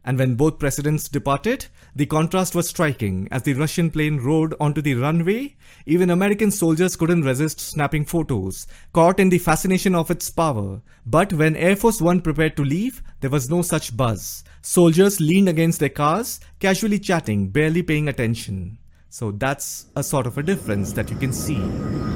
And when both presidents departed, the contrast was striking. As the Russian plane roared onto the runway, even American soldiers couldn't resist snapping photos, caught in the fascination of its power. But when Air Force One prepared to leave, there was no such buzz. Soldiers leaned against their cars, casually chatting, barely paying attention. So that's a sort of a difference that you can see.